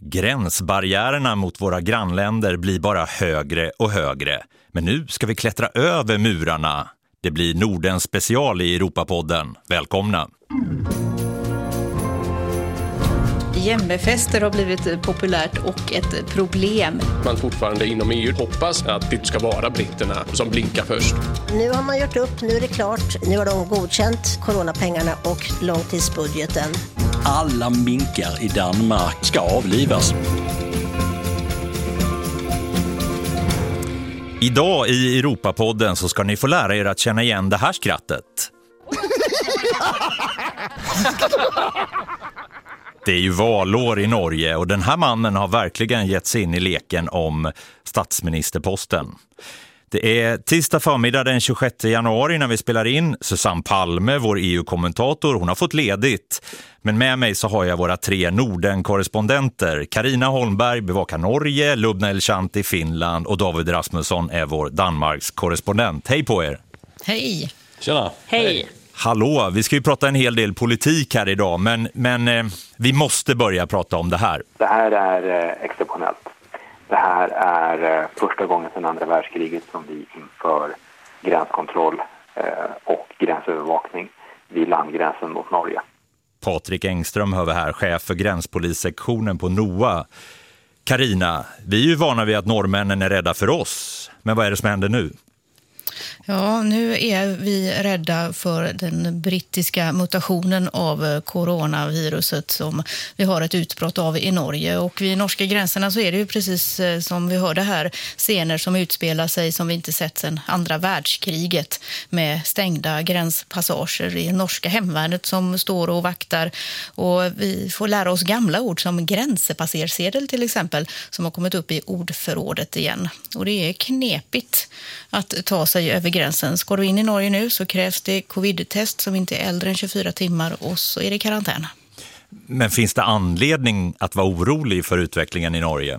Gränsbarriärerna mot våra grannländer blir bara högre och högre. Men nu ska vi klättra över murarna. Det blir Nordens special i Europapodden. Välkomna! Jämmerfester har blivit populärt och ett problem. Man fortfarande inom EU hoppas att det ska vara britterna som blinkar först. Nu har man gjort upp, nu är det klart. Nu har de godkänt coronapengarna och långtidsbudgeten. Alla minkar i Danmark ska avlivas. Idag i Europapodden så ska ni få lära er att känna igen det här skrattet. Det är ju valår i Norge och den här mannen har verkligen gett sig in i leken om statsministerposten. Det är tisdag förmiddag den 26 januari när vi spelar in. Susanne Palme, vår EU-kommentator, hon har fått ledigt. Men med mig så har jag våra 3 Norden-korrespondenter. Carina Holmberg bevakar Norge, Lubna Elchanti Finland och David Rasmusson är vår Danmarks korrespondent. Hej på er! Hej! Tjena! Hej! Hallå, vi ska ju prata en hel del politik här idag, men vi måste börja prata om det här. Det här är exceptionellt. Det här är första gången sedan andra världskriget som vi inför gränskontroll och gränsövervakning vid landgränsen mot Norge. Patrik Engström hör här, chef för gränspolissektionen på NOA. Carina, vi är ju vana vid att norrmännen är rädda för oss, men vad är det som händer nu? Ja, nu är vi rädda för den brittiska mutationen av coronaviruset som vi har ett utbrott av i Norge. Och vid norska gränserna så är det ju precis som vi hörde här scener som utspelar sig som vi inte sett sedan andra världskriget med stängda gränspassager i norska hemvärnet som står och vaktar. Och vi får lära oss gamla ord som gränspassersedel till exempel som har kommit upp i ordförrådet igen. Och det är knepigt att ta sig över gränsen. Ska du in i Norge nu så krävs det covid-test som inte är äldre än 24 timmar och så är det karantän. Men finns det anledning att vara orolig för utvecklingen i Norge?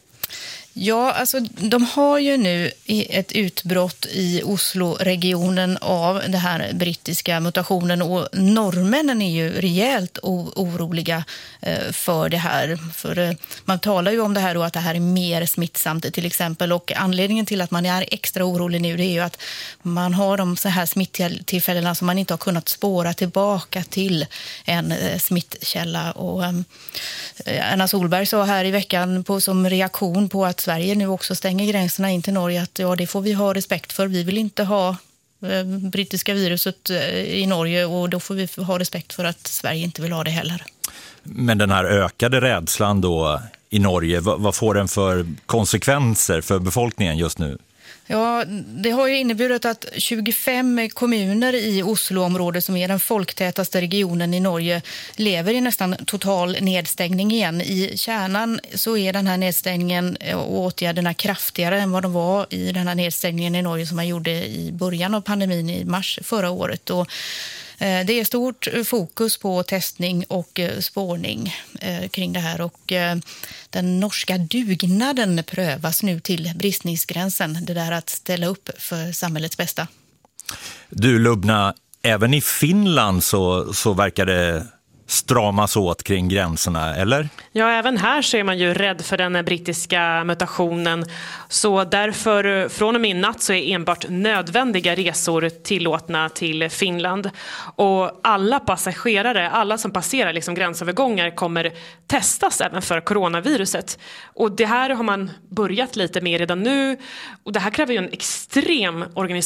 Ja, alltså de har ju nu ett utbrott i Oslo-regionen av den här brittiska mutationen och norrmännen är ju rejält oroliga för det här. För man talar ju om det här då att det här är mer smittsamt till exempel och anledningen till att man är extra orolig nu det är ju att man har de så här smittillfällena som man inte har kunnat spåra tillbaka till en smittkälla och Anna Solberg sa här i veckan som reaktion på att Sverige nu också stänger gränserna in till Norge att ja, det får vi ha respekt för. Vi vill inte ha brittiska viruset i Norge och då får vi ha respekt för att Sverige inte vill ha det heller. Men den här ökade rädslan då i Norge, vad får den för konsekvenser för befolkningen just nu? Ja, det har ju inneburit att 25 kommuner i Oslo-området som är den folktätaste regionen i Norge lever i nästan total nedstängning igen. I kärnan så är den här nedstängningen och åtgärderna kraftigare än vad de var i den här nedstängningen i Norge som man gjorde i början av pandemin i mars förra året. Och det är stort fokus på testning och spårning kring det här och den norska dugnaden prövas nu till bristningsgränsen. Det där att ställa upp för samhällets bästa. Du Lubna, även i Finland så verkar det stramas åt kring gränserna, eller? Ja, även här så är man ju rädd för den brittiska mutationen. Så därför, från och med natt så är enbart nödvändiga resor tillåtna till Finland. Och alla passagerare, alla som passerar liksom gränsövergångar kommer testas även för coronaviruset. Och det här har man börjat lite med redan nu. Och det här kräver ju en extrem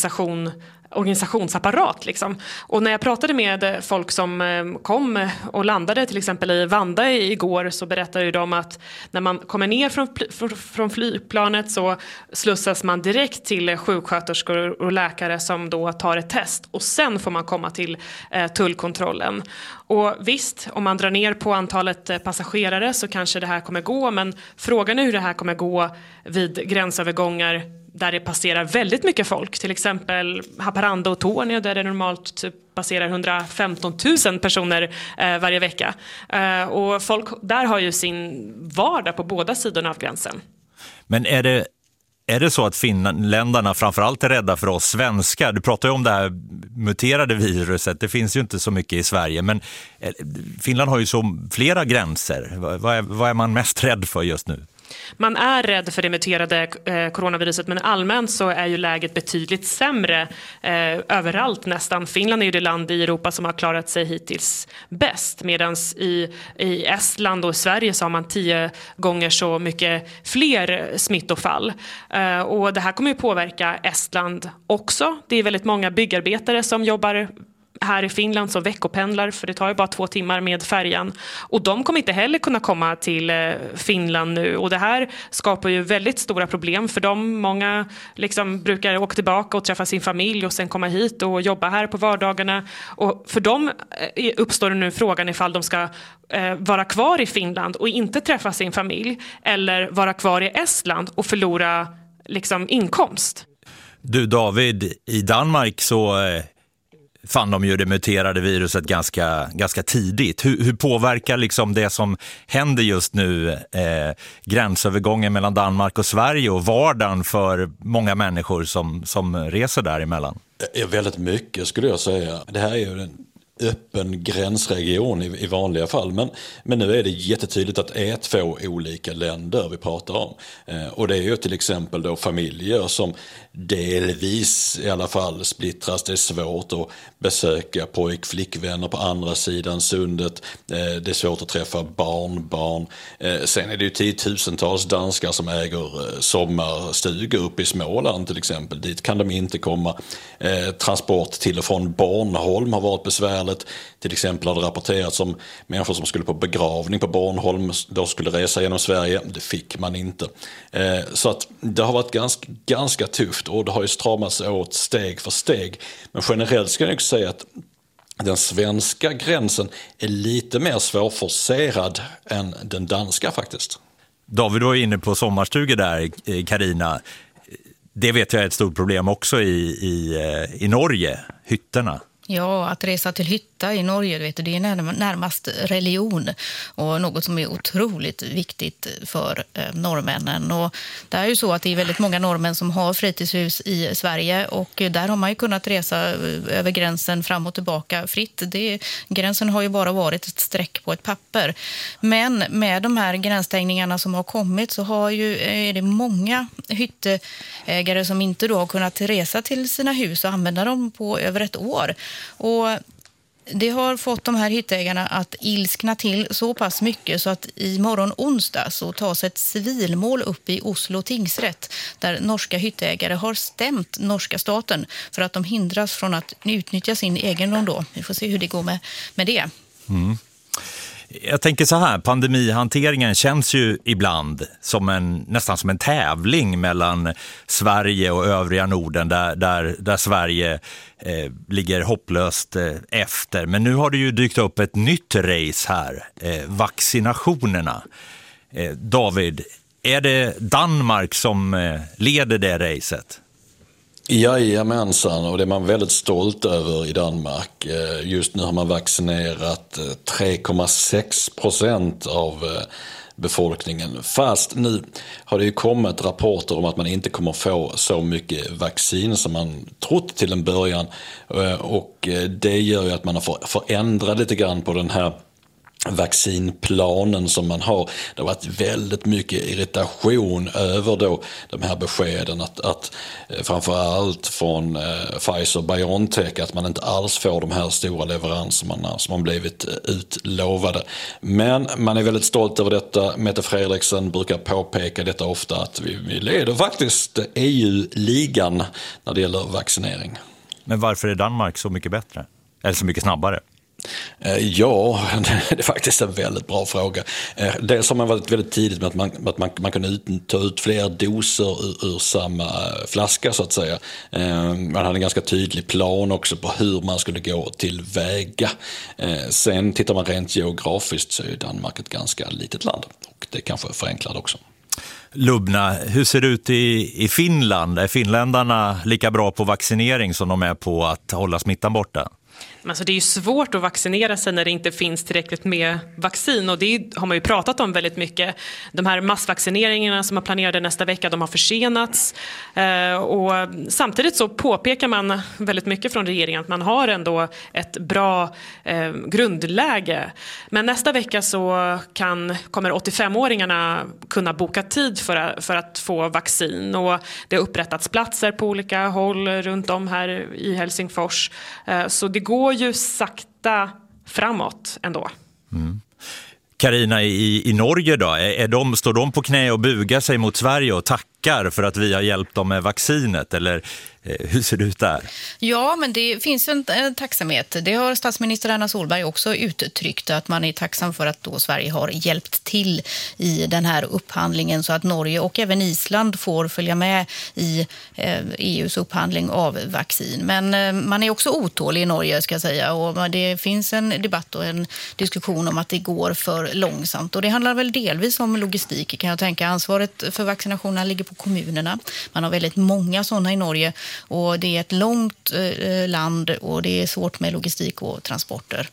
organisationsapparat liksom. Och när jag pratade med folk som kom och landade till exempel i Vanda igår så berättade de att när man kommer ner från flygplanet så slussas man direkt till sjuksköterskor och läkare som då tar ett test och sen får man komma till tullkontrollen. Och visst, om man drar ner på antalet passagerare så kanske det här kommer gå, men frågan är hur det här kommer gå vid gränsövergångar där det passerar väldigt mycket folk. Till exempel Haparanda och Tornio där det normalt typ passerar 115 000 personer varje vecka. Och folk där har ju sin vardag på båda sidorna av gränsen. Men är det Är det så att finländarna framförallt är rädda för oss svenskar? Du pratar ju om det här muterade viruset. Det finns ju inte så mycket i Sverige. Men Finland har ju så flera gränser. Vad är man mest rädd för just nu? Man är rädd för det muterade coronaviruset, men allmänt så är ju läget betydligt sämre överallt nästan. Finland är ju det land i Europa som har klarat sig hittills bäst, medan i Estland och i Sverige så har man 10 gånger så mycket fler smittofall. Och det här kommer ju påverka Estland också. Det är väldigt många byggarbetare som jobbar här i Finland som veckopendlar, för det tar ju bara 2 timmar med färjan. Och de kommer inte heller kunna komma till Finland nu. Och det här skapar ju väldigt stora problem för dem. Många liksom brukar åka tillbaka och träffa sin familj och sen komma hit och jobba här på vardagarna. Och för dem uppstår nu frågan ifall de ska vara kvar i Finland och inte träffa sin familj, eller vara kvar i Estland och förlora liksom inkomst. Du David, i Danmark så fann de ju det muterade viruset ganska tidigt. Hur påverkar liksom det som händer just nu gränsövergången mellan Danmark och Sverige och vardagen för många människor som reser däremellan? Väldigt mycket skulle jag säga. Det här är ju en öppen gränsregion i vanliga fall, men nu är det jättetydligt att det är 2 olika länder vi pratar om. Och det är ju till exempel då familjer som delvis i alla fall splittras. Det är svårt att besöka flickvänner på andra sidan sundet. Det är svårt att träffa barnbarn. Sen är det ju 10-tusentals danskar som äger sommarstugor uppe i Småland till exempel. Dit kan de inte komma. Transport till och från Bornholm har varit besvärligt. Till exempel har det rapporterats om människor som skulle på begravning på Bornholm, då skulle resa genom Sverige. Det fick man inte. Så att det har varit ganska tufft, och det har ju stramats åt steg för steg. Men generellt ska jag säga att den svenska gränsen är lite mer svårforcerad än den danska faktiskt. David var inne på sommarstugor där, Carina. Det vet jag är ett stort problem också i Norge, hytterna. Ja, att resa till hytta i Norge, det är närmast religion och något som är otroligt viktigt för norrmännen. Och det är ju så att det är väldigt många norrmän som har fritidshus i Sverige, och där har man ju kunnat resa över gränsen fram och tillbaka fritt. Gränsen har ju bara varit ett streck på ett papper. Men med de här gränsstängningarna som har kommit så är det många hytteägare som inte då har kunnat resa till sina hus och använda dem på över ett år. Och det har fått de här hyttägarna att ilskna till så pass mycket så att imorgon onsdag så tas ett civilmål upp i Oslo tingsrätt där norska hyttägare har stämt norska staten för att de hindras från att utnyttja sin egendom då. Vi får se hur det går med det. Mm. Jag tänker så här, pandemihanteringen känns ju ibland nästan som en tävling mellan Sverige och övriga Norden där Sverige ligger hopplöst efter. Men nu har det ju dykt upp ett nytt race här, vaccinationerna. David, är det Danmark som leder det racet? Jajamensan, och det är man väldigt stolt över i Danmark. Just nu har man vaccinerat 3,6% av befolkningen. Fast nu har det ju kommit rapporter om att man inte kommer få så mycket vaccin som man trott till en början. Och det gör ju att man har förändrat lite grann på den här vaccinplanen som man har. Det har varit väldigt mycket irritation över då de här beskeden att framförallt från Pfizer-BioNTech att man inte alls får de här stora leveranserna som man blivit utlovade. Men man är väldigt stolt över detta. Mette Frederiksen brukar påpeka detta ofta, att vi leder faktiskt EU-ligan när det gäller vaccinering. Men varför är Danmark så mycket bättre? Eller så mycket snabbare? Ja, det är faktiskt en väldigt bra fråga. Dels har man varit väldigt tidigt med att man kunde ta ut fler doser ur samma flaska så att säga. Man hade en ganska tydlig plan också på hur man skulle gå tillväga. Sen tittar man rent geografiskt så är Danmark ett ganska litet land, och det kanske förenklar också. Lubna, hur ser det ut i Finland? Är finländarna lika bra på vaccinering som de är på att hålla smittan borta? Alltså det är ju svårt att vaccinera sig när det inte finns tillräckligt med vaccin, och det har man ju pratat om väldigt mycket. De här massvaccineringarna som är planerade nästa vecka, de har försenats, och samtidigt så påpekar man väldigt mycket från regeringen att man har ändå ett bra grundläge. Men nästa vecka så kommer 85-åringarna kunna boka tid för att få vaccin, och det har upprättats platser på olika håll runt om här i Helsingfors, så det går ju sakta framåt ändå. Carina, i Norge då, står de på knä och bugar sig mot Sverige och tackar för att vi har hjälpt dem med vaccinet, eller hur ser det ut där? Ja, men det finns en tacksamhet. Det har statsminister Anna Solberg också uttryckt, att man är tacksam för att då Sverige har hjälpt till i den här upphandlingen så att Norge och även Island får följa med i EUs upphandling av vaccin. Men man är också otålig i Norge, ska jag säga, och det finns en debatt och en diskussion om att det går för långsamt, och det handlar väl delvis om logistik, kan jag tänka. Ansvaret för vaccinationerna ligger på kommunerna. Man har väldigt många sådana i Norge, och det är ett långt land och det är svårt med logistik och transporter.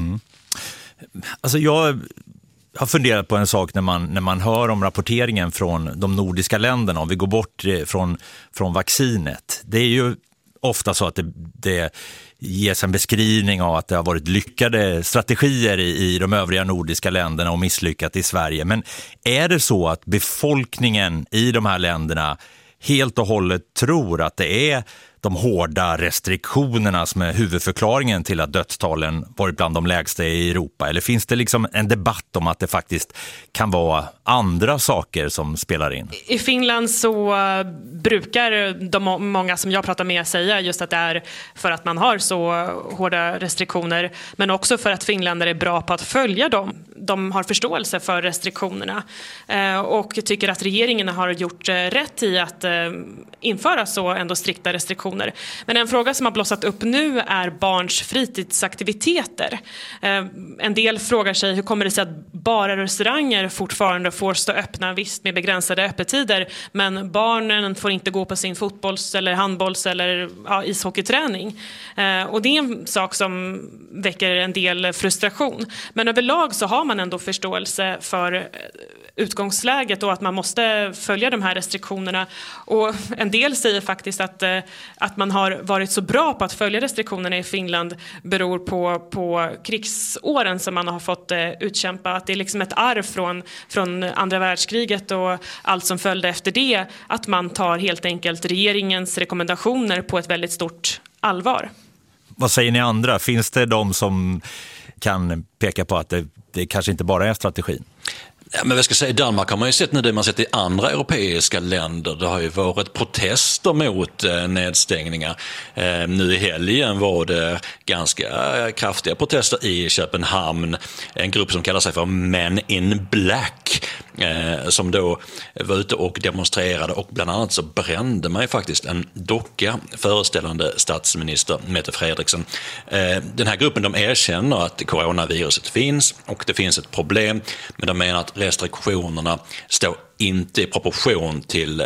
Alltså jag har funderat på en sak när man hör om rapporteringen från de nordiska länderna, om vi går bort från vaccinet. Det är ju ofta så att det ges en beskrivning av att det har varit lyckade strategier i de övriga nordiska länderna och misslyckat i Sverige. Men är det så att befolkningen i de här länderna helt och hållet tror att det är de hårda restriktionerna som är huvudförklaringen till att dödstalen varit bland de lägsta i Europa? Eller finns det liksom en debatt om att det faktiskt kan vara andra saker som spelar in? I Finland så brukar många som jag pratar med säga just att det är för att man har så hårda restriktioner, men också för att finländare är bra på att följa dem. De har förståelse för restriktionerna och tycker att regeringen har gjort rätt i att införa så ändå strikta restriktioner. Men en fråga som har blossat upp nu är barns fritidsaktiviteter. En del frågar sig, hur kommer det sig att bara restauranger fortfarande får stå öppna, visst med begränsade öppettider, men barnen får inte gå på sin fotbolls- eller handbolls- eller ishockeyträning. Och det är en sak som väcker en del frustration. Men överlag så har man ändå förståelse för utgångsläget och att man måste följa de här restriktionerna. Och en del säger faktiskt att man har varit så bra på att följa restriktionerna i Finland beror på krigsåren som man har fått utkämpa. Att det är liksom ett arv från andra världskriget och allt som följde efter det. Att man tar helt enkelt regeringens rekommendationer på ett väldigt stort allvar. Vad säger ni andra? Finns det de som kan peka på att det kanske inte bara är strategin? Ja, men vad ska jag säga, i Danmark har man ju sett nu det man sett i andra europeiska länder. Det har ju varit protester mot nedstängningar. Nu i helgen var det ganska kraftiga protester i Köpenhamn. En grupp som kallar sig för Men in Black som då var ute och demonstrerade, och bland annat så brände man ju faktiskt en docka föreställande statsminister Mette Frederiksen. Den här gruppen, de erkänner att coronaviruset finns och det finns ett problem, men de menar att restriktionerna står inte i proportion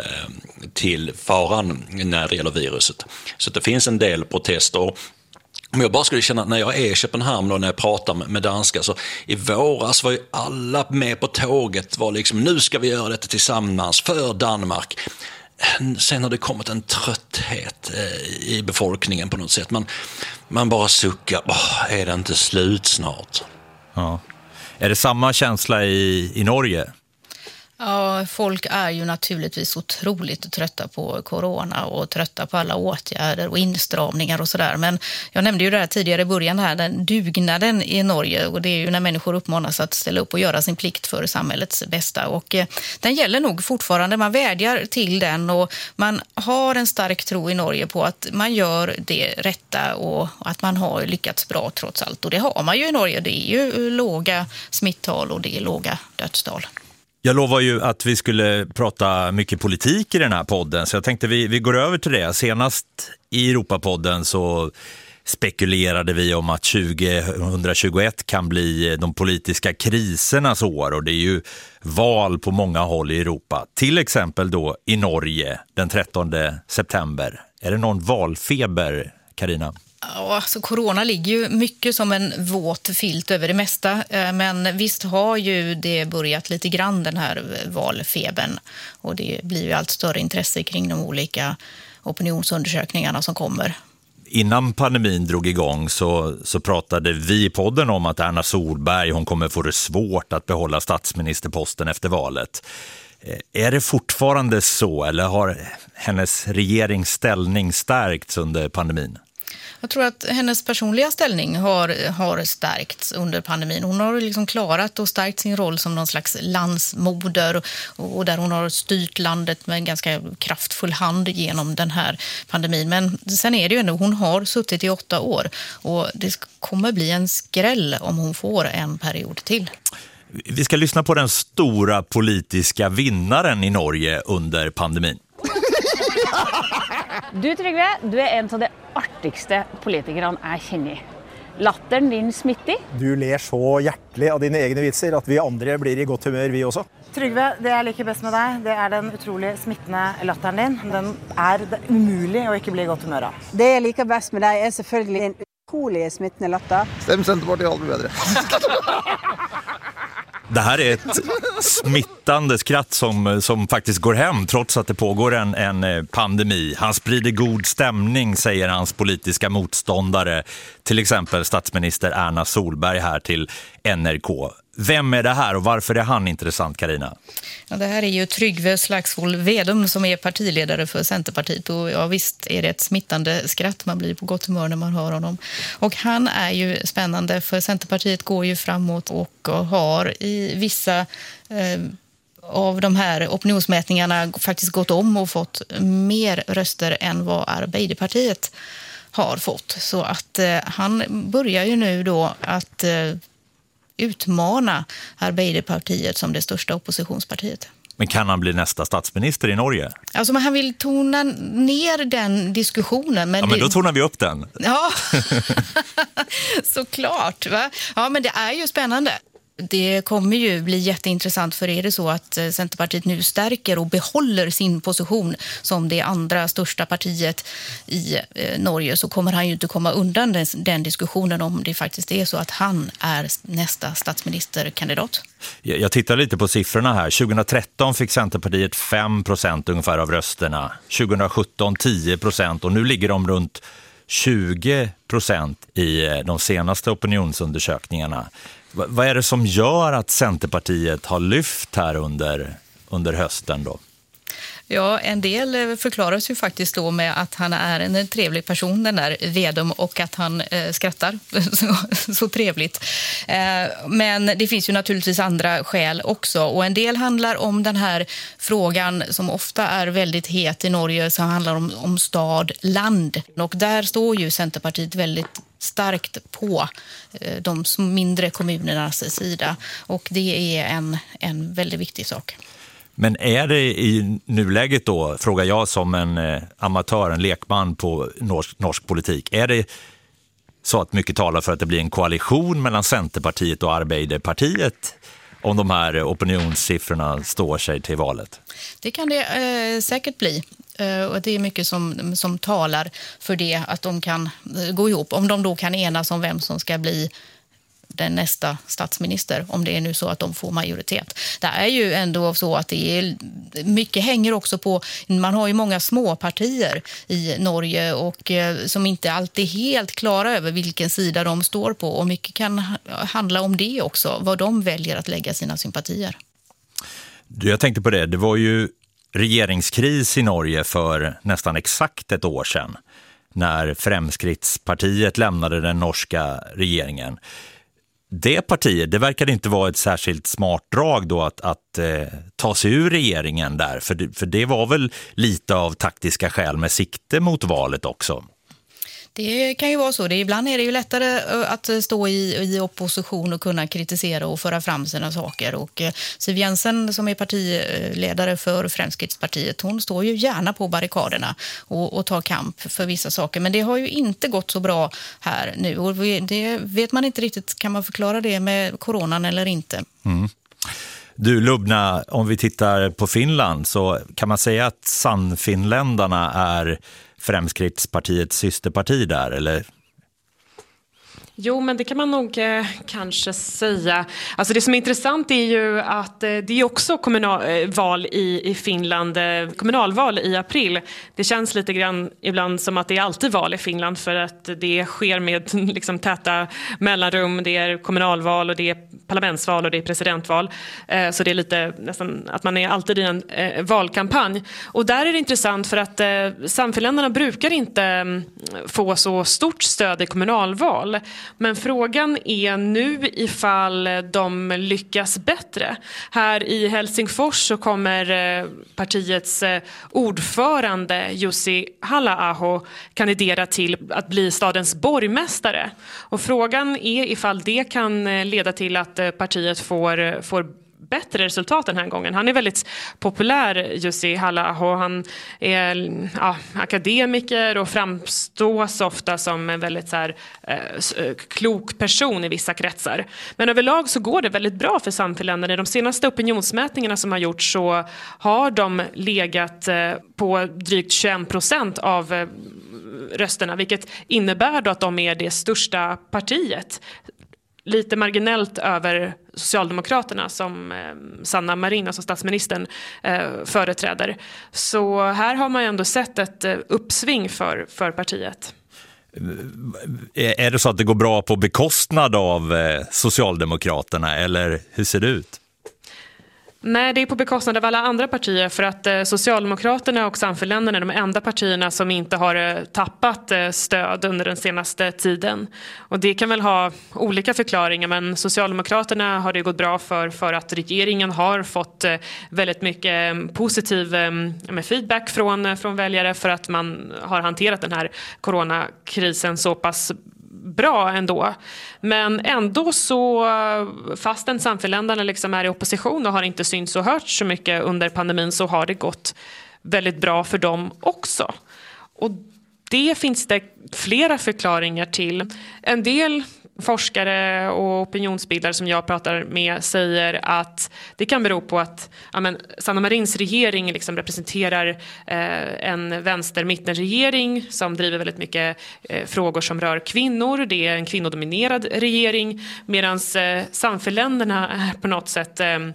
till faran när det gäller viruset. Så det finns en del protester. Men jag bara skulle känna att när jag är i Köpenhamn och när jag pratar med danskar, så i våras var ju alla med på tåget, var liksom, nu ska vi göra detta tillsammans för Danmark. Sen har det kommit en trötthet i befolkningen på något sätt. Man bara suckar, är det inte slut snart? Ja. Är det samma känsla i Norge? Ja, folk är ju naturligtvis otroligt trötta på corona och trötta på alla åtgärder och instramningar och sådär. Men jag nämnde ju det här tidigare i början här, den dugnaden i Norge, och det är ju när människor uppmanas att ställa upp och göra sin plikt för samhällets bästa. Och den gäller nog fortfarande, man vädjar till den, och man har en stark tro i Norge på att man gör det rätta och att man har lyckats bra trots allt. Och det har man ju i Norge, det är ju låga smittal och det är låga dödstal. Jag lovar ju att vi skulle prata mycket politik i den här podden, så jag tänkte vi går över till det. Senast i Europapodden så spekulerade vi om att 2021 kan bli de politiska krisernas år, och det är ju val på många håll i Europa. Till exempel då i Norge den 13 september. Är det någon valfeber, Carina? Ja, alltså corona ligger ju mycket som en våt filt över det mesta, men visst har ju det börjat lite grann den här valfebern, och det blir ju allt större intresse kring de olika opinionsundersökningarna som kommer. Innan pandemin drog igång så pratade vi i podden om att Erna Solberg, hon kommer få det svårt att behålla statsministerposten efter valet. Är det fortfarande så, eller har hennes regeringsställning stärkts under pandemin? Jag tror att hennes personliga ställning har stärkts under pandemin. Hon har liksom klarat och stärkt sin roll som någon slags landsmoder, och där hon har styrt landet med en ganska kraftfull hand genom den här pandemin. Men sen är det ju ändå, hon har suttit i 8 år, och det kommer bli en skräll om hon får en period till. Vi ska lyssna på den stora politiska vinnaren i Norge under pandemin. Du, Trygve, du är en av de artigste politikerne jeg kjenner. Latteren din smittig. Du ler så hjertelig av dine egne vitser at vi andre blir i godt humør, vi også. Trygve, det jeg liker best med deg, det er den utrolig smittende latteren din. Den er det umulig å ikke bli i godt humør av. Det jeg liker best med deg er selvfølgelig en utrolig smittende latter. Stem Senterpartiet, alt blir bedre. Det här är ett smittande skratt som faktiskt går hem trots att det pågår en pandemi. Han sprider god stämning, säger hans politiska motståndare. Till exempel statsminister Erna Solberg här till NRK. Vem är det här och varför är han intressant, Carina? Ja, det här är ju Trygve Slagsvold Vedum som är partiledare för Centerpartiet, och ja, visst är det ett smittande skratt, man blir på gott humör när man hör honom. Och han är ju spännande, för Centerpartiet går ju framåt och har i vissa av de här opinionsmätningarna faktiskt gått om och fått mer röster än vad Arbeiderpartiet har fått. Så att han börjar ju nu då att utmana Arbeiderpartiet som det största oppositionspartiet. Men kan han bli nästa statsminister i Norge? Alltså, han vill tona ner den diskussionen. Men ja, men då tonar vi upp den. Ja, såklart. Va? Ja, men det är ju spännande. Det kommer ju bli jätteintressant, för är det så att Centerpartiet nu stärker och behåller sin position som det andra största partiet i Norge, så kommer han ju inte komma undan den diskussionen om det faktiskt är så att han är nästa statsministerkandidat. Jag tittar lite på siffrorna här. 2013 fick Centerpartiet 5% ungefär av rösterna. 2017 10%, och nu ligger de runt 20% i de senaste opinionsundersökningarna. Vad är det som gör att Centerpartiet har lyft här under hösten då? Ja, en del förklaras ju faktiskt då med att han är en trevlig person, den där Vedum, och att han skrattar så trevligt. Men det finns ju naturligtvis andra skäl också, och en del handlar om den här frågan som ofta är väldigt het i Norge, som handlar om stad, land. Och där står ju Centerpartiet väldigt starkt på de mindre kommunernas sida, och det är en väldigt viktig sak. Men är det i nuläget då, frågar jag som en amatör, en lekman på norsk politik, är det så att mycket talar för att det blir en koalition mellan Centerpartiet och Arbeiderpartiet om de här opinionssiffrorna står sig till valet? Det kan det säkert bli. Och det är mycket som talar för det, att de kan gå ihop. Om de då kan enas om vem som ska bli den nästa statsminister, om det är nu så att de får majoritet. Det är ju ändå så att det är mycket hänger också på, man har ju många små partier i Norge och som inte alltid är helt klara över vilken sida de står på, och mycket kan handla om det också, vad de väljer att lägga sina sympatier. Jag tänkte på det var ju regeringskris i Norge för nästan exakt ett år sedan när Fremskrittspartiet lämnade den norska regeringen. Det partiet, det verkade inte vara ett särskilt smart drag då att ta sig ur regeringen där, för det var väl lite av taktiska skäl med sikte mot valet också. Det kan ju vara så. Ibland är det ju lättare att stå i opposition och kunna kritisera och föra fram sina saker. Och Siv Jensen, som är partiledare för Fremskrittspartiet, hon står ju gärna på barrikaderna och tar kamp för vissa saker. Men det har ju inte gått så bra här nu. Och det vet man inte riktigt, kan man förklara det med coronan eller inte? Mm. Du Lubna, om vi tittar på Finland så kan man säga att Sannfinländarna är Fremskrittspartiets systerparti där, eller Jo, men det kan man nog kanske säga. Alltså det som är intressant är ju att det är också kommunalval i Finland, kommunalval i april. Det känns lite grann ibland som att det är alltid val i Finland för att det sker med liksom täta mellanrum. Det är kommunalval och det är parlamentsval och det är presidentval. Så det är lite nästan att man är alltid i en valkampanj. Och där är det intressant för att Sannfinländarna brukar inte få så stort stöd i kommunalval. Men frågan är nu ifall de lyckas bättre. Här i Helsingfors så kommer partiets ordförande Jussi Halla-aho kandidera till att bli stadens borgmästare. Och frågan är ifall det kan leda till att partiet får bättre resultat den här gången. Han är väldigt populär, Jussi Halla-aho. Han är akademiker och framstås ofta som en väldigt så här, klok person i vissa kretsar. Men överlag så går det väldigt bra för Sannfinländarna. I de senaste opinionsmätningarna som har gjorts så har de legat på drygt 21% av rösterna, vilket innebär då att de är det största partiet. Lite marginellt över Socialdemokraterna som Sanna Marin, alltså statsministern, företräder. Så här har man ju ändå sett ett uppsving för partiet. Är det så att det går bra på bekostnad av Socialdemokraterna eller hur ser det ut? Nej, det är på bekostnad av alla andra partier för att Socialdemokraterna och Sannfinländarna är de enda partierna som inte har tappat stöd under den senaste tiden. Och det kan väl ha olika förklaringar, men Socialdemokraterna har det gått bra för att regeringen har fått väldigt mycket positiv feedback från väljare för att man har hanterat den här coronakrisen så pass bra ändå. Men ändå så, fastän Sannfinländarna liksom är i opposition och har inte synts och hört så mycket under pandemin, så har det gått väldigt bra för dem också. Och det finns det flera förklaringar till. En del forskare och opinionsbildare som jag pratar med säger att det kan bero på att Sanna Marins regering liksom representerar en vänster-mittenregering som driver väldigt mycket frågor som rör kvinnor. Det är en kvinnodominerad regering, medan Sannfinländarna är på något sätt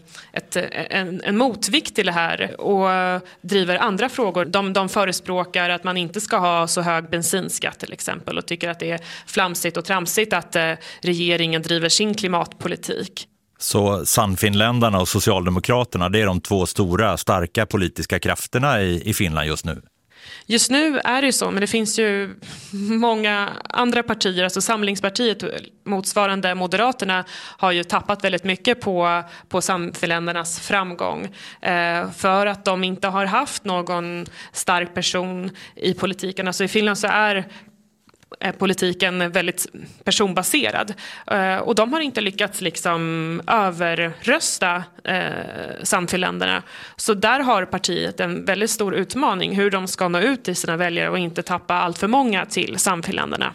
en motvikt till det här och driver andra frågor. De förespråkar att man inte ska ha så hög bensinskatt till exempel och tycker att det är flamsigt och tramsigt att regeringen driver sin klimatpolitik. Så Sannfinländarna och Socialdemokraterna, det är de två stora, starka politiska krafterna i Finland just nu? Just nu är det ju så, men det finns ju många andra partier, alltså Samlingspartiet, motsvarande Moderaterna, har ju tappat väldigt mycket på Sannfinländarnas framgång för att de inte har haft någon stark person i politiken. Alltså i Finland så är politiken väldigt personbaserad och de har inte lyckats liksom överrösta Sannfinländarna. Så där har partiet en väldigt stor utmaning hur de ska nå ut till sina väljare och inte tappa allt för många till Sannfinländarna.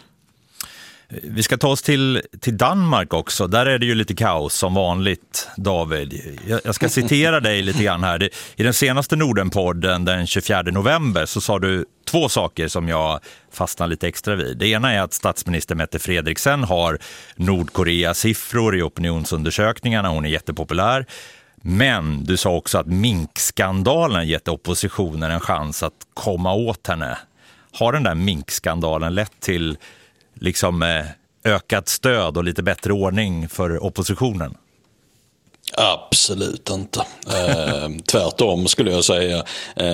Vi ska ta oss till Danmark också. Där är det ju lite kaos som vanligt, David. Jag ska citera dig lite grann här. I den senaste Nordenpodden den 24 november så sa du två saker som jag fastnar lite extra vid. Det ena är att statsminister Mette Frederiksen har Nordkorea-siffror i opinionsundersökningarna. Hon är jättepopulär. Men du sa också att minkskandalen gett oppositionen en chans att komma åt henne. Har den där minkskandalen lett till liksom ökat stöd och lite bättre ordning för oppositionen? Absolut inte. Tvärtom skulle jag säga.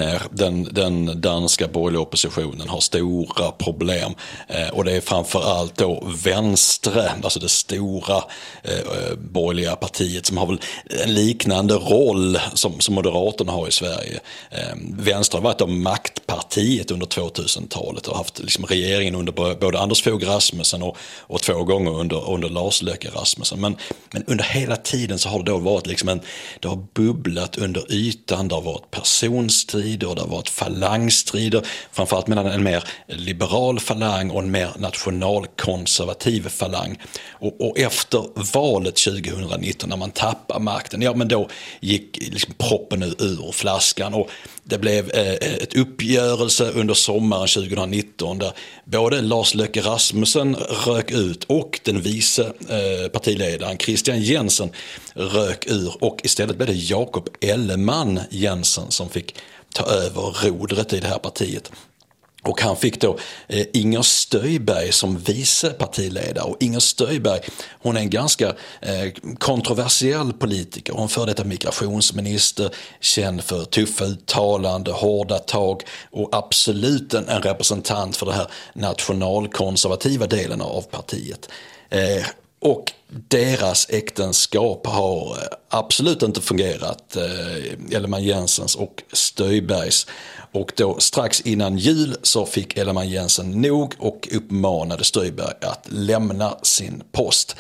Den danska borgerliga oppositionen har stora problem. Och det är framförallt då vänstre, alltså det stora borgerliga partiet som har väl en liknande roll som Moderaterna har i Sverige. Vänster har varit av maktpartiet under 2000-talet och haft liksom regeringen under både Anders Fogh Rasmussen och 2 gånger under Lars Løkke Rasmussen. Men under hela tiden så har det då varit liksom det har bubblat under ytan, det har varit personstrider, det har varit falangstrider, framförallt mellan en mer liberal falang och en mer nationalkonservativ falang. Och efter valet 2019 när man tappar makten, ja men då gick liksom proppen ur flaskan och det blev ett uppgörelse under sommaren 2019 där både Lars Løkke Rasmussen rök ut och den vice partiledaren Christian Jensen rök ur, och istället blev det Jakob Ellemann Jensen som fick ta över rodret i det här partiet. Och han fick då Inger Støjberg som vice partiledare. Och Inger Støjberg, hon är en ganska kontroversiell politiker. Hon för detta migrationsminister, känd för tuffa uttalande, hårda tag och absolut en representant för det här nationalkonservativa delen av partiet. Och deras äktenskap har absolut inte fungerat, Ellemann Jensens och Støjbergs. Och då strax innan jul så fick Ellemann Jensen nog och uppmanade Støjberg att lämna sin post.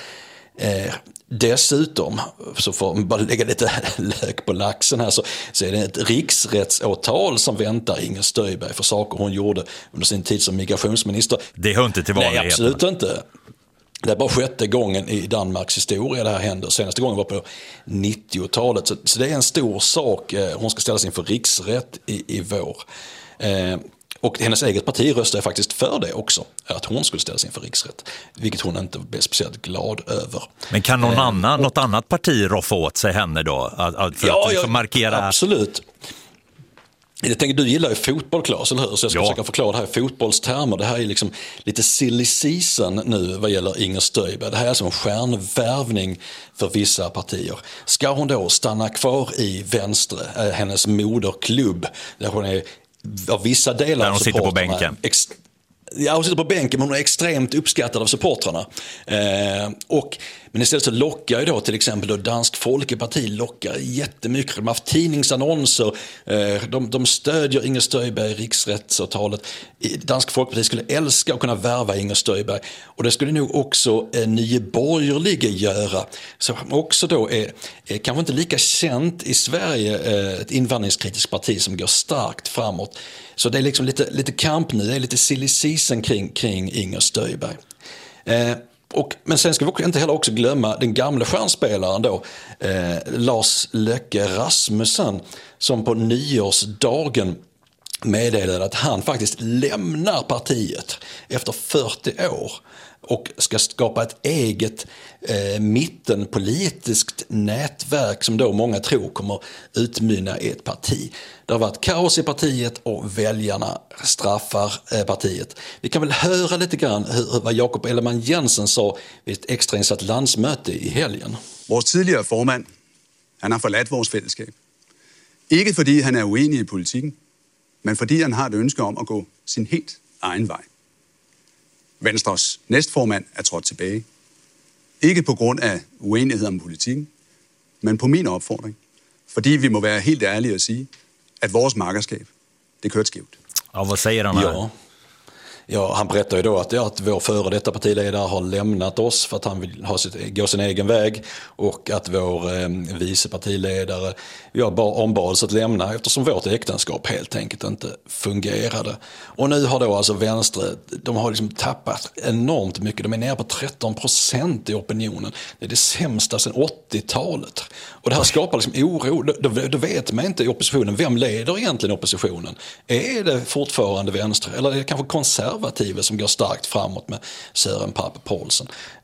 Dessutom, så får man bara lägga lite lök på laxen här, så är det ett riksrättsåtal som väntar Inger Støjberg för saker hon gjorde under sin tid som migrationsminister. Det hör inte till vanligheten. Nej, absolut inte. Det är bara 6:e gången i Danmarks historia det här händer. Senaste gången var på 90-talet. Så det är en stor sak. Hon ska ställas inför riksrätt i vår. Och hennes eget parti röstade faktiskt för det också. Att hon skulle ställas inför riksrätt. Vilket hon inte blev speciellt glad över. Men kan något annat parti roffa åt sig henne då? För att markera... Absolut. Jag tänker, du gillar ju fotboll, Claes, eller hur? Så jag ska försöka förklara det här i fotbollstermer. Det här är liksom lite silly season nu vad gäller Inger Støjberg. Det här är som en stjärnvärvning för vissa partier. Ska hon då stanna kvar i Venstre, hennes moderklubb, där hon är av vissa delar där hon sitter på bänken? Ja, hon sitter på bänken, men hon är extremt uppskattad av supportrarna. Men istället så lockar ju då till exempel då Dansk Folkeparti lockar jättemycket. De har haft tidningsannonser, de stödjer Inger Støjberg i riksrättsavtalet. Dansk Folkeparti skulle älska att kunna värva Inger Støjberg, och det skulle nog också Nye Borgerlige göra. Så också då är kanske inte lika känt i Sverige, ett invandringskritiskt parti som går starkt framåt. Så det är liksom lite kamp nu, det är lite silly season kring Inger Støjberg. Men sen ska vi inte heller också glömma den gamla stjärnspelaren då, Lars Løkke Rasmussen, som på nyårsdagen meddelade att han faktiskt lämnar partiet efter 40 år och ska skapa ett eget mittenpolitiskt nätverk som då många tror kommer utmynna i ett parti. Det har varit kaos i partiet och väljarna straffar partiet. Vi kan väl höra lite grann vad Jakob Ellemann Jensen sa vid ett extrainsatt landsmöte i helgen. Vores tidligere formand, han har forladt vores fællesskab. Ikke fordi han er uenig i politikken, men fordi han har et ønske om at gå sin helt egen vej. Venstres næstformand er trådt tilbage. Ikke på grund af uenighed om politikken, men på min opfordring. Fordi vi må være helt ærlige og sige, at vores makkerskab, det kørte skævt. Ja, vad säger han här? Ja, han berättar ju då att vår före detta partiledare har lämnat oss för att han vill gå sin egen väg, och att vår vice partiledare ombads att lämna eftersom vårt äktenskap helt enkelt inte fungerade. Och nu har då alltså Venstre, de har liksom tappat enormt mycket. De är nere på 13% i opinionen. Det är det sämsta sedan 80-talet. Och det här skapar liksom oro. Då vet man inte i oppositionen, vem leder egentligen oppositionen? Är det fortfarande Venstre, eller är det kanske konservativa som går starkt framåt med Søren Pape Poulsen?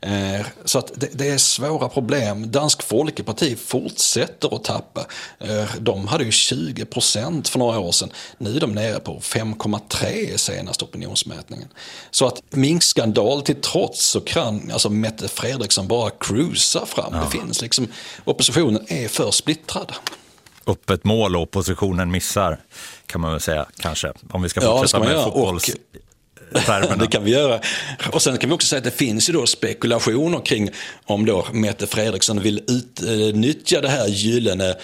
Så att det är svåra problem. Dansk Folkeparti fortsätter att tappa. De hade ju 20% för några år sedan. Nu är de nere på 5,3 i senaste opinionsmätningen. Så att minkskandal till trots så kan alltså Mette Frederiksen bara cruisa fram. Ja. Det finns liksom, oppositionen är för splittrad. Öppet mål och oppositionen missar, kan man väl säga kanske. Om vi ska fortsätta med fotbolls... Det kan vi göra. Och sen kan vi också säga att det finns ju då spekulationer kring om då Mette Frederiksen vill utnyttja det här gyllene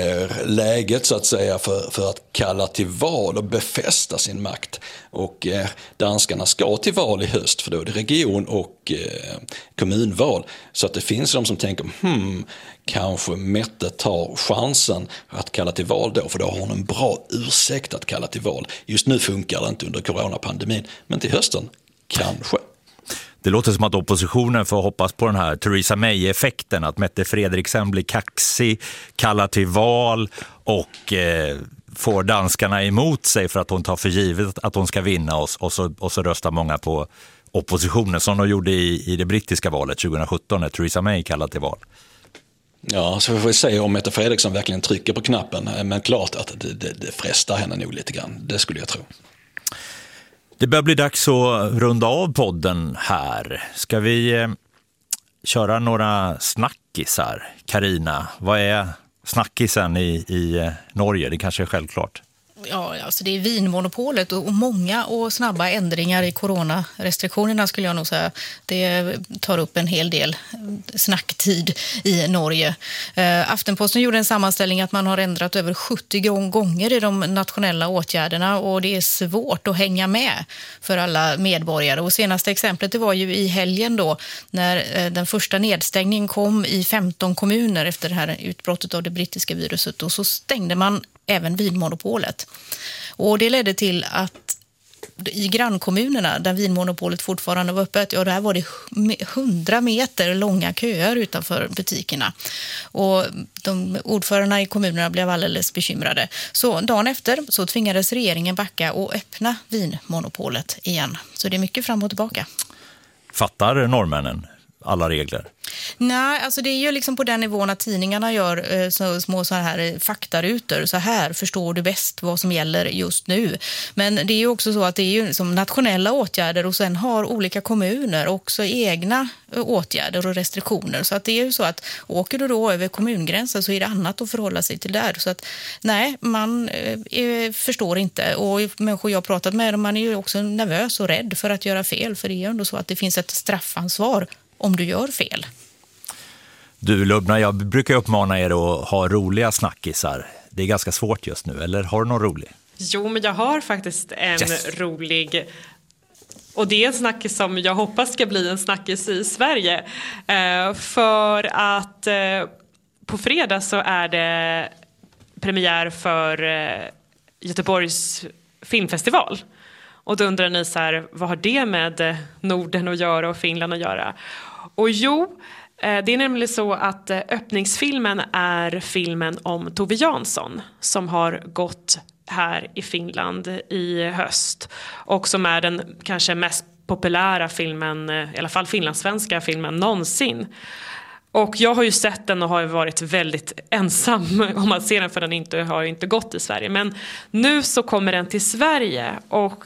läget så att säga för att kalla till val och befästa sin makt. Och danskarna ska till val i höst, för då är det region- och kommunval. Så att det finns de som tänker, kanske Mette tar chansen att kalla till val då, för då har hon en bra ursäkt att kalla till val. Just nu funkar det inte under coronapandemin, men till hösten kanske. Det låter som att oppositionen får hoppas på den här Theresa May-effekten, att Mette Frederiksen blir kaxig, kallar till val och får danskarna emot sig för att hon tar för givet att hon ska vinna oss, och så röstar många på oppositionen som de gjorde i det brittiska valet 2017 när Theresa May kallade till val. Ja, så vi får se om Mette Frederiksen verkligen trycker på knappen, men klart att det frestar henne nog lite grann, det skulle jag tro. Det börjar bli dags att runda av podden här. Ska vi köra några snackisar? Carina, vad är snackisen i Norge? Det kanske är självklart. Ja, alltså det är vinmonopolet och många och snabba ändringar i coronarestriktionerna skulle jag nog säga. Det tar upp en hel del snacktid i Norge. Aftenposten gjorde en sammanställning att man har ändrat över 70 gånger i de nationella åtgärderna och det är svårt att hänga med för alla medborgare. Och senaste exemplet det var ju i helgen då när den första nedstängningen kom i 15 kommuner efter det här utbrottet av det brittiska viruset och så stängde man även vinmonopolet. Och det ledde till att i grannkommunerna där vinmonopolet fortfarande var öppet, där var det 100 meter långa köer utanför butikerna. Och de ordförandena i kommunerna blev alldeles bekymrade. Så dagen efter så tvingades regeringen backa och öppna vinmonopolet igen. Så det är mycket fram och tillbaka. Fattar norrmännen alla regler? Nej, alltså det är ju liksom på den nivån att tidningarna gör små så här faktarutor. Så här förstår du bäst vad som gäller just nu. Men det är ju också så att det är ju som nationella åtgärder och sen har olika kommuner också egna åtgärder och restriktioner. Så att det är ju så att åker du då över kommungränsen så är det annat att förhålla sig till där. Så att nej, man förstår inte. Och människor jag har pratat med, man är ju också nervös och rädd för att göra fel. För det är ju ändå så att det finns ett straffansvar om du gör fel. Du Lubna, jag brukar uppmana er att ha roliga snackisar. Det är ganska svårt just nu, eller har du någon rolig? Jo, men jag har faktiskt en rolig. Och det är en snackis som jag hoppas ska bli en snackis i Sverige. För att på fredag så är det premiär för Göteborgs filmfestival. Och då undrar ni så här, vad har det med Norden att göra och Finland att göra? Och jo, det är nämligen så att öppningsfilmen är filmen om Tove Jansson som har gått här i Finland i höst. Och som är den kanske mest populära filmen, i alla fall finlandssvenska filmen någonsin. Och jag har ju sett den och har varit väldigt ensam om att se den för den har ju inte gått i Sverige. Men nu så kommer den till Sverige och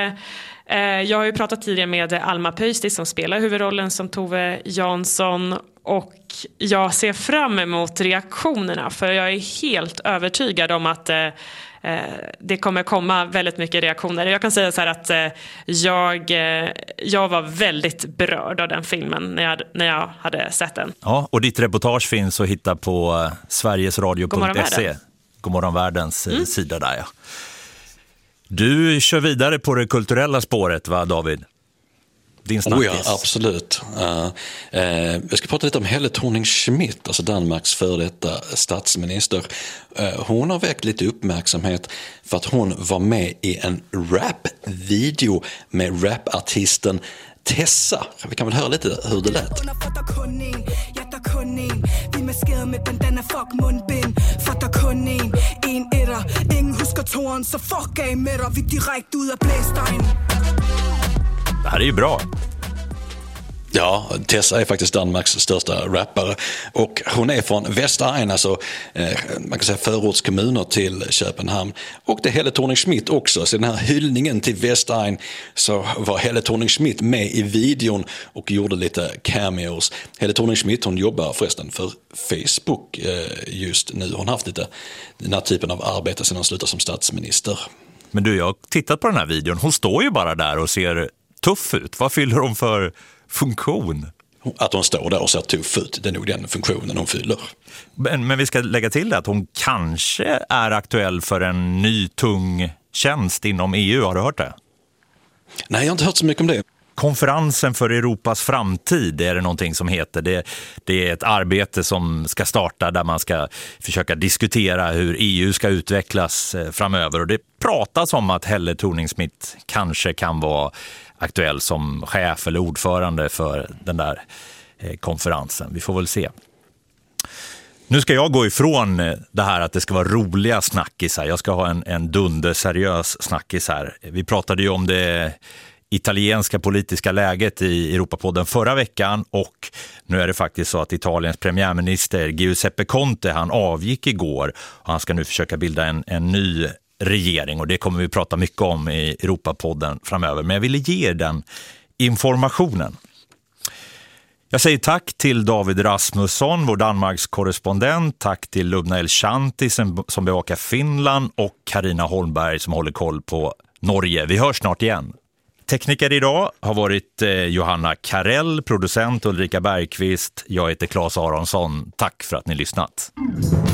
jag har ju pratat tidigare med Alma Pöysti som spelar huvudrollen som Tove Jansson och jag ser fram emot reaktionerna för jag är helt övertygad om att det kommer komma väldigt mycket reaktioner. Jag kan säga så här att jag var väldigt berörd av den filmen när jag hade sett den. Ja, och ditt reportage finns att hitta på sverigesradio.se. Godmorgonvärldens sida där, ja. Du kör vidare på det kulturella spåret, va David? Din snackis. Ja, absolut. Jag ska prata lite om Helle Thorning-Schmidt, alltså Danmarks före detta statsminister. Hon har väckt lite uppmärksamhet för att hon var med i en rap-video med rapartisten Tessa. Vi kan väl höra lite hur det lät. Det här är ju bra. Ja, Tessa är faktiskt Danmarks största rappare och hon är från Vestegn, alltså man kan säga förortskommuner till Köpenhamn. Och det är Helle Thorning-Schmidt också, så den här hyllningen till Vestegn så var Helle Thorning-Schmidt med i videon och gjorde lite cameos. Helle Thorning-Schmidt, hon jobbar förresten för Facebook just nu. Hon har haft lite den här typen av arbete sedan hon slutade som statsminister. Men du, jag har tittat på den här videon. Hon står ju bara där och ser tuff ut. Vad fyller hon för funktion? Att hon står där och ser tuff ut, det är nog den funktionen hon fyller. Men vi ska lägga till det att hon kanske är aktuell för en ny tung tjänst inom EU. Har du hört det? Nej, jag har inte hört så mycket om det. Konferensen för Europas framtid är det någonting som heter. Det är ett arbete som ska starta där man ska försöka diskutera hur EU ska utvecklas framöver. Och det pratas om att Helle Thorning-Schmidt kanske kan vara aktuell som chef eller ordförande för den där konferensen. Vi får väl se. Nu ska jag gå ifrån det här att det ska vara roliga snackisar. Jag ska ha en dunderseriös snackis här. Vi pratade ju om det italienska politiska läget i Europapodden förra veckan, och nu är det faktiskt så att Italiens premiärminister Giuseppe Conte, han avgick igår och han ska nu försöka bilda en ny regering, och det kommer vi prata mycket om i Europapodden framöver. Men jag ville ge er den informationen. Jag säger tack till David Rasmusson, vår Danmarks korrespondent. Tack till Lubna El-Shanti som bevakar Finland, och Carina Holmberg som håller koll på Norge. Vi hörs snart igen. Tekniker idag har varit Johanna Karell, producent Ulrika Bergqvist. Jag heter Claes Aronsson. Tack för att ni lyssnat.